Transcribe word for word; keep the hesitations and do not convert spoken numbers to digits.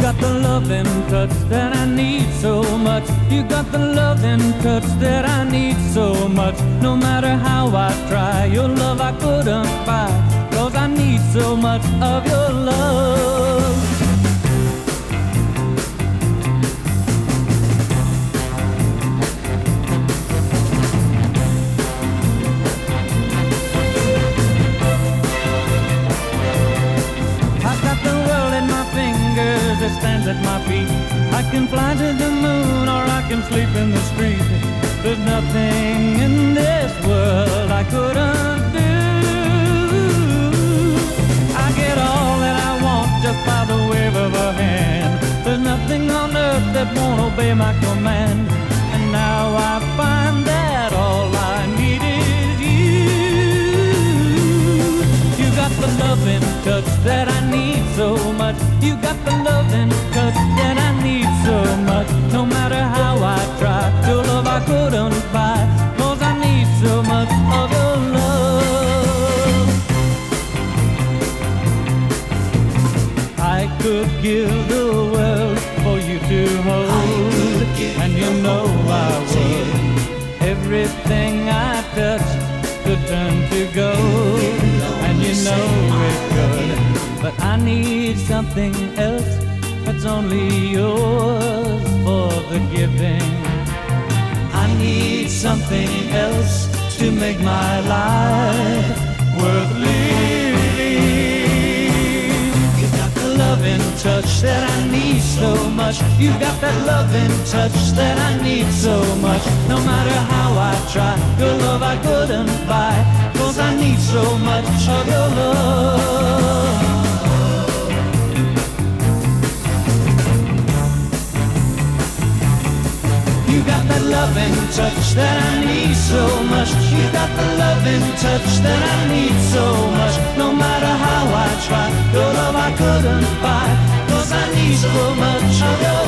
got the loving touch that I need so much. You got the loving touch that I need so much. No matter how I try, your love I couldn't buy, 'cause I need so much of your love. That stands at my feet. I can fly to the moon or I can sleep in the street. There's nothing in this world I couldn't do. I get all that I want just by the wave of a hand. There's nothing on earth that won't obey my command. And now I find that all I need is you. You got the loving touch that I need so much. You got the loving touch that I need so much. No matter how I try, your love I couldn't buy, 'cause I need so much of your love. I could give the world for you to hold, and you know I would. Everything I touch could turn to gold, and you know it could. But I need something else that's only yours for the giving. I need something else to make my life worth living. You got the loving touch that I need so much. You got that loving touch that I need so much. No matter how I try, your love I couldn't buy, 'cause I need so much of your love. You got that loving touch that I need so much. You got the loving touch that I need so much. No matter how I try, your love I couldn't buy, 'cause I need so much of your